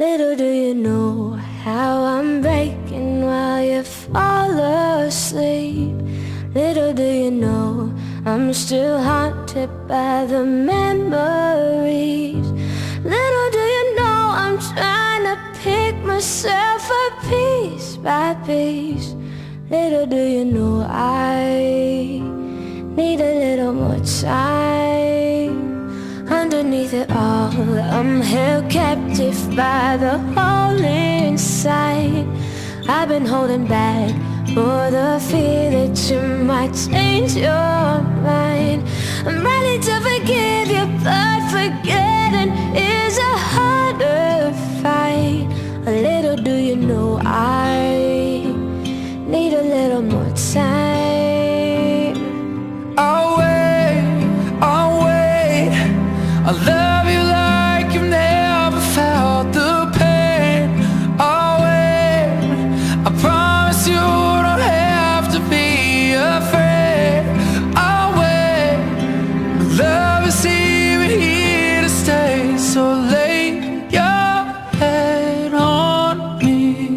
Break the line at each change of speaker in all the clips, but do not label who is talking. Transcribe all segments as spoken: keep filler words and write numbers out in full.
Little do you know how I'm breaking while you fall asleep. Little do you know I'm still haunted by the memories. Little do you know I'm trying to pick myself up piece by piece. Little do you know I need a little more time. Underneath it all, I'm held captive by the hole inside. I've been holding back for the fear that you might change your mind. I'm ready to forgive you, but forgetting is a harder fight. A little do you know I need a little more time.
I'll wait, I'll wait. I'll love you like you've never felt the pain. I'll wait, I promise you don't have to be afraid. I'll wait, my love is here and here to stay. So lay your head on me.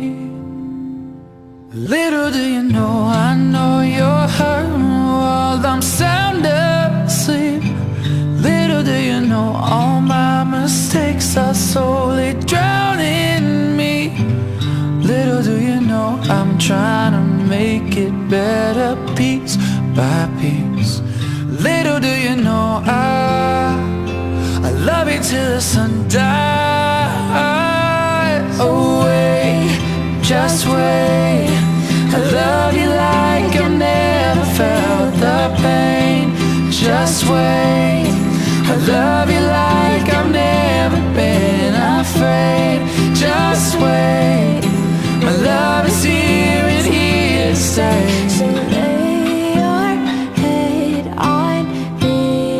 Little do you know, I know you're hurting while I'm sound asleep. Little do you know, all my mistakes are slowly drowning me. Little do you know, I'm trying to make it better piece by piece. Little do you know, I, I love you till the sun dies. Oh wait, just wait. I love you like I've never felt the pain. Just wait. I love you like I've never been afraid. Just wait. My love is here and here to stay.
So lay your head on me.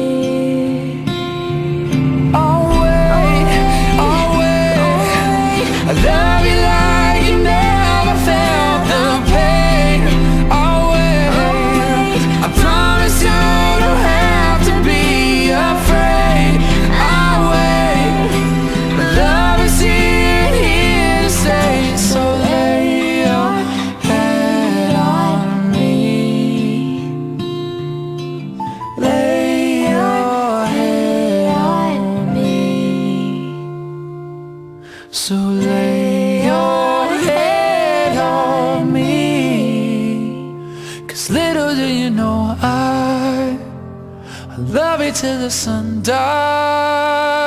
I'll wait, I'll wait. I love you like you never felt the pain. I'll wait, I promise you don't have to be afraid. I'll wait, my love is here and here to stay. So lay your head on me. Lay your head on me. So lay your head on me. 'Cause little do you know I I love you till the sun dies.